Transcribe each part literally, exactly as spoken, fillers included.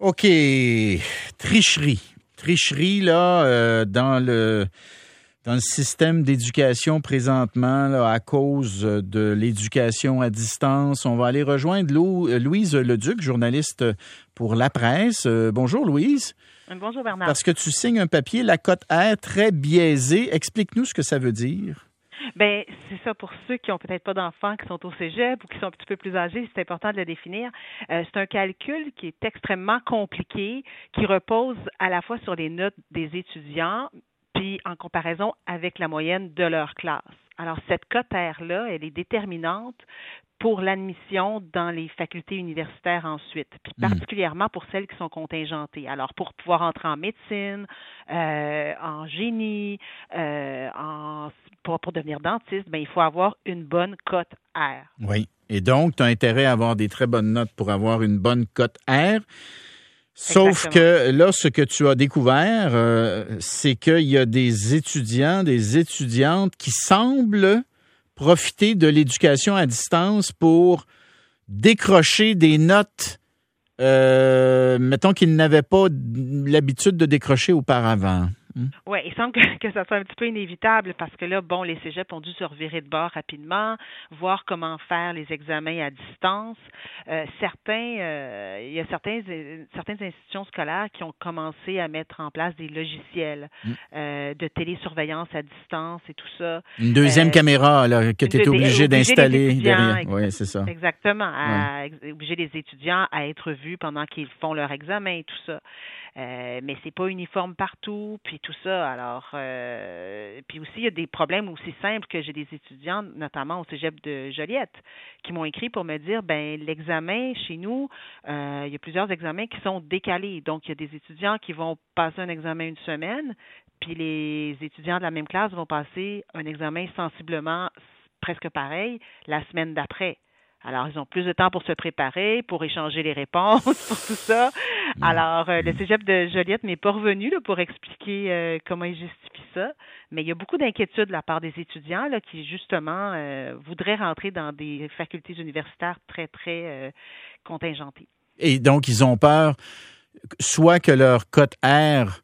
OK. Tricherie. Tricherie, là, euh, dans le dans le système d'éducation présentement, là, à cause de l'éducation à distance. On va aller rejoindre Lou, Louise Leduc, journaliste pour La Presse. Euh, bonjour, Louise. Bonjour, Bernard. Parce que tu signes un papier, la cote R, très biaisée. Explique-nous ce que ça veut dire. Ben c'est ça, pour ceux qui ont peut-être pas d'enfants, qui sont au cégep ou qui sont un petit peu plus âgés, c'est important de le définir. Euh, c'est un calcul qui est extrêmement compliqué, qui repose à la fois sur les notes des étudiants, puis en comparaison avec la moyenne de leur classe. Alors, cette cote R-là, elle est déterminante pour l'admission dans les facultés universitaires ensuite, puis particulièrement pour celles qui sont contingentées. Alors, pour pouvoir entrer en médecine, euh, en génie, euh, en, pour, pour devenir dentiste, ben, il faut avoir une bonne cote R. Oui. Et donc, tu as intérêt à avoir des très bonnes notes pour avoir une bonne cote R. Sauf Exactement. que là, ce que tu as découvert, euh, c'est qu'il y a des étudiants, des étudiantes qui semblent profiter de l'éducation à distance pour décrocher des notes, euh, mettons qu'ils n'avaient pas l'habitude de décrocher auparavant. Oui, il semble que, que ça soit un petit peu inévitable parce que là, bon, les cégeps ont dû se revirer de bord rapidement, voir comment faire les examens à distance. Euh, certains, euh, il y a certains, certaines institutions scolaires qui ont commencé à mettre en place des logiciels mm. euh, de télésurveillance à distance et tout ça. Une deuxième euh, caméra là, que tu es obligé d'installer derrière. Oui, c'est ça. Exactement. À ouais. Obliger les étudiants à être vus pendant qu'ils font leur examen et tout ça. Euh, mais c'est pas uniforme partout, puis tout ça. Alors, euh, puis aussi, il y a des problèmes aussi simples que j'ai des étudiants, notamment au cégep de Joliette, qui m'ont écrit pour me dire, ben l'examen chez nous, euh, il y a plusieurs examens qui sont décalés. Donc, il y a des étudiants qui vont passer un examen une semaine, puis les étudiants de la même classe vont passer un examen sensiblement presque pareil la semaine d'après. Alors, ils ont plus de temps pour se préparer, pour échanger les réponses, pour tout ça. Alors, euh, le cégep de Joliette n'est pas revenu là, pour expliquer euh, comment ils justifient ça. Mais il y a beaucoup d'inquiétudes de la part des étudiants là, qui, justement, euh, voudraient rentrer dans des facultés universitaires très, très euh, contingentées. Et donc, ils ont peur, soit que leur cote R...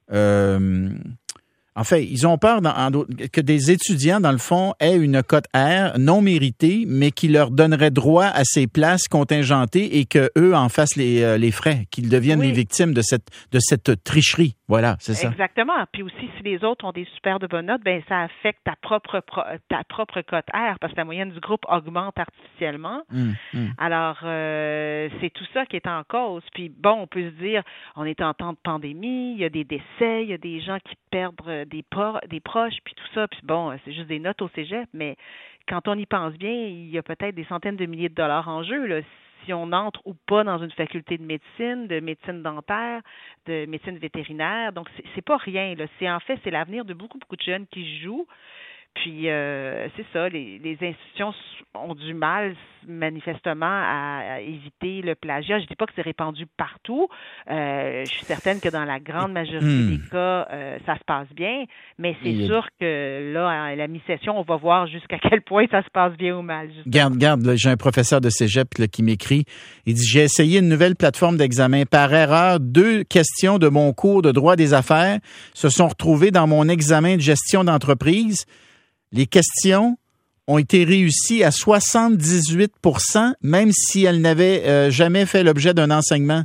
Euh, En fait, ils ont peur dans, en, que des étudiants, dans le fond, aient une cote R non méritée, mais qui leur donnerait droit à ces places contingentées et qu'eux en fassent les, euh, les frais, qu'ils deviennent oui. les victimes de cette, de cette tricherie. Voilà, c'est ça. Exactement. Puis aussi, si les autres ont des super de bonnes notes, ben ça affecte ta propre ta propre cote R parce que la moyenne du groupe augmente artificiellement. Mmh, mmh. Alors, euh, c'est tout ça qui est en cause. Puis bon, on peut se dire, on est en temps de pandémie, il y a des décès, il y a des gens qui perdent des, pro- des proches, puis tout ça. Puis bon, c'est juste des notes au cégep, mais quand on y pense bien, il y a peut-être des centaines de milliers de dollars en jeu, là. Si on entre ou pas dans une faculté de médecine, de médecine dentaire, de médecine vétérinaire. Donc, c'est, c'est pas rien, là. C'est en fait, c'est l'avenir de beaucoup, beaucoup de jeunes qui jouent. Puis, euh, c'est ça, les, les institutions ont du mal, manifestement, à, à éviter le plagiat. Je dis pas que c'est répandu partout. Euh, je suis certaine que dans la grande majorité mmh. des cas, euh, ça se passe bien. Mais c'est mmh. sûr que là, à la mi-session, on va voir jusqu'à quel point ça se passe bien ou mal. Justement. Garde, garde, là, j'ai un professeur de cégep là, qui m'écrit. Il dit, j'ai essayé une nouvelle plateforme d'examen. Par erreur, deux questions de mon cours de droit des affaires se sont retrouvées dans mon examen de gestion d'entreprise. Les questions ont été réussies à soixante-dix-huit pour cent, même si elles n'avaient euh, jamais fait l'objet d'un enseignement.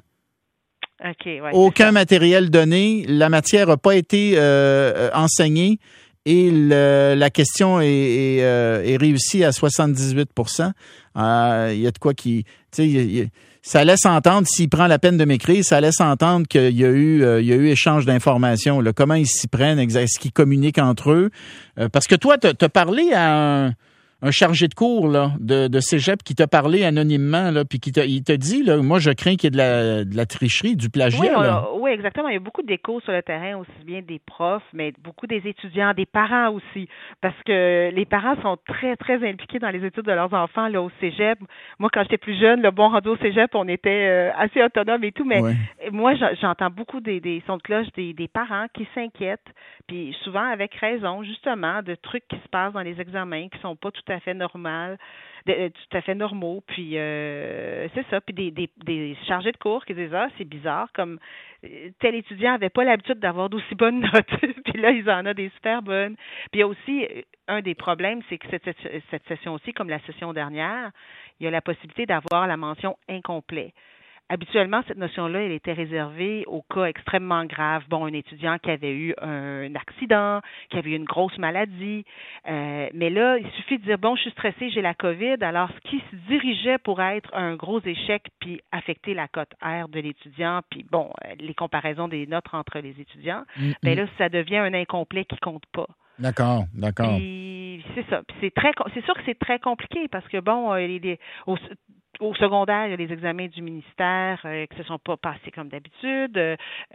Okay, ouais, Aucun matériel donné, la matière n'a pas été euh, enseignée et le, la question est, est, euh, est réussie à soixante-dix-huit pour cent. Il euh, y a de quoi qui... Tu sais, y a, ça laisse entendre, s'il prend la peine de m'écrire, ça laisse entendre qu'il y a eu, euh, il y a eu échange d'informations. Là, comment ils s'y prennent, est-ce qu'ils communiquent entre eux? Euh, parce que toi, tu as parlé à un, un chargé de cours là, de, de cégep qui t'a parlé anonymement, là, puis qui t'a, il t'a dit, là, moi, je crains qu'il y ait de la, de la tricherie, du plagiat. Oui, là. On, oui, exactement. Il y a beaucoup d'échos sur le terrain, aussi bien des profs, mais beaucoup des étudiants, des parents aussi, parce que les parents sont très, très impliqués dans les études de leurs enfants là au cégep. Moi, quand j'étais plus jeune, le bon rendu au cégep, on était euh, assez autonome et tout, mais ouais. moi, j'entends beaucoup des, des sons de cloche des, des parents qui s'inquiètent, puis souvent avec raison, justement, de trucs qui se passent dans les examens qui sont pas tout à fait normaux, de, tout à fait normaux, puis euh, c'est ça, puis des, des, des chargés de cours qui disent ah c'est bizarre, comme tel étudiant avait pas l'habitude d'avoir d'aussi bonnes notes, puis là ils en ont des super bonnes. Puis il y a aussi un des problèmes, c'est que cette, cette session-ci, comme la session dernière, il y a la possibilité d'avoir la mention incomplet. Habituellement, cette notion-là, elle était réservée aux cas extrêmement graves. Bon, un étudiant qui avait eu un accident, qui avait eu une grosse maladie. Euh, mais là, il suffit de dire, bon, je suis stressé, j'ai la COVID. Alors, ce qui se dirigeait pour être un gros échec puis affecter la cote R de l'étudiant, puis bon, les comparaisons des notes entre les étudiants, mm-hmm. bien là, ça devient un incomplet qui compte pas. D'accord, d'accord. Puis, c'est ça. Puis c'est très, c'est sûr que c'est très compliqué parce que, bon, les, les, au, Au secondaire, il y a les examens du ministère euh, qui ne se sont pas passés comme d'habitude. Euh,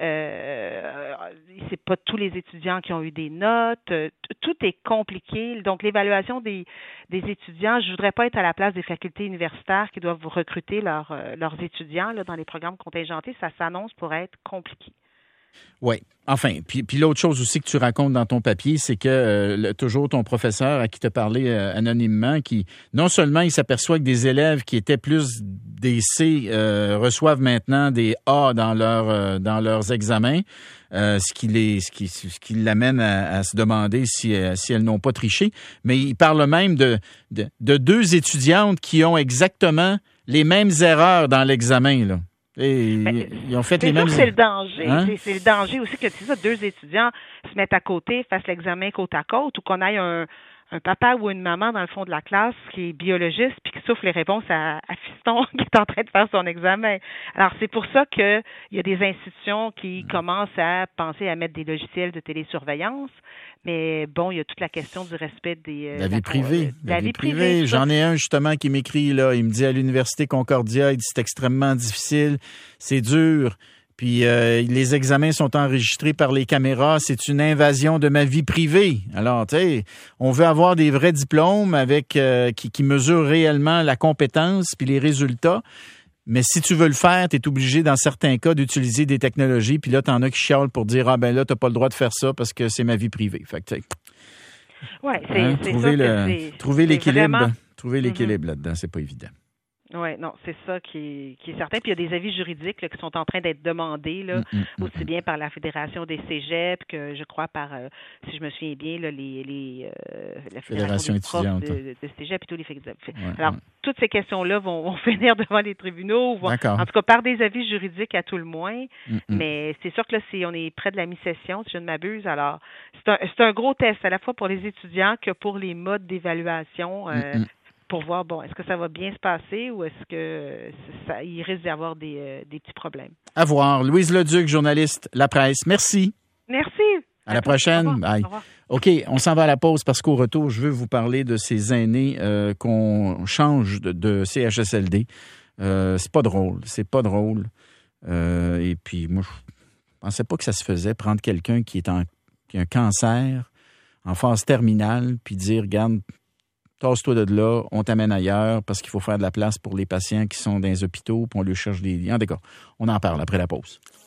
euh, c'est pas tous les étudiants qui ont eu des notes. Euh, tout est compliqué. Donc, l'évaluation des, des étudiants, je voudrais pas être à la place des facultés universitaires qui doivent recruter leurs, euh, leurs étudiants là, dans les programmes contingentés. Ça s'annonce pour être compliqué. Oui. Enfin, puis, puis l'autre chose aussi que tu racontes dans ton papier, c'est que euh, le, toujours ton professeur à qui tu as parlé euh, anonymement, qui non seulement il s'aperçoit que des élèves qui étaient plus des C euh, reçoivent maintenant des A dans, leur, euh, dans leurs examens, euh, ce qui les, ce qui, ce qui l'amène à, à se demander si, euh, si elles n'ont pas triché. Mais il parle même de, de, de deux étudiantes qui ont exactement les mêmes erreurs dans l'examen, là. Et ben, ils ont fait les mêmes. C'est le danger. Hein? C'est, c'est le danger aussi que c'est ça, deux étudiants se mettent à côté, fassent l'examen côte à côte, ou qu'on aille un, un papa ou une maman dans le fond de la classe qui est biologiste puis qui souffle les réponses à, à fiston qui est en train de faire son examen. Alors c'est pour ça que il y a des institutions qui commencent à penser à mettre des logiciels de télésurveillance. Mais bon, il y a toute la question du respect des... Euh, la vie la, privée. Euh, la, la vie, vie privée. privée. J'en ai un, justement, qui m'écrit, là. Il me dit à l'Université Concordia, il dit c'est extrêmement difficile, c'est dur. Puis euh, les examens sont enregistrés par les caméras. C'est une invasion de ma vie privée. Alors, tu sais, on veut avoir des vrais diplômes avec euh, qui, qui mesurent réellement la compétence puis les résultats. Mais si tu veux le faire, tu es obligé, dans certains cas, d'utiliser des technologies. Puis là, tu en as qui chialent pour dire « Ah, ben là, tu n'as pas le droit de faire ça parce que c'est ma vie privée. » Fait que, tu sais, ouais, c'est, hein, c'est trouver, ça le, c'est, trouver c'est l'équilibre, vraiment... trouver l'équilibre mm-hmm. là-dedans, c'est pas évident. Oui, non, c'est ça qui est, qui est certain. Puis il y a des avis juridiques là, qui sont en train d'être demandés, là, mm-hmm. aussi bien par la Fédération des cégeps que, je crois, par, euh, si je me souviens bien, là, les, les, euh, la Fédération, Fédération des profs de, de cégep et tous les fédérations. Ouais, Alors, ouais. toutes ces questions-là vont, vont finir devant les tribunaux, vont, en tout cas par des avis juridiques à tout le moins. Mm-hmm. Mais c'est sûr que là, c'est, on est près de la mi-session, si je ne m'abuse. Alors, c'est un, c'est un gros test, à la fois pour les étudiants que pour les modes d'évaluation. Euh, mm-hmm. Pour voir, bon, est-ce que ça va bien se passer ou est-ce que ça, il risque d'y avoir des, euh, des petits problèmes? À voir. Louise Leduc, journaliste La Presse. Merci. Merci. À, à la prochaine. Bye. OK, on s'en va à la pause parce qu'au retour, je veux vous parler de ces aînés euh, qu'on change de, de C H S L D. Euh, c'est pas drôle. C'est pas drôle. Euh, et puis, moi, je pensais pas que ça se faisait, prendre quelqu'un qui est en, qui a un cancer en phase terminale puis dire, regarde, tasse-toi de là, on t'amène ailleurs parce qu'il faut faire de la place pour les patients qui sont dans les hôpitaux, puis on leur cherche des liens. En tout cas, on en parle après la pause.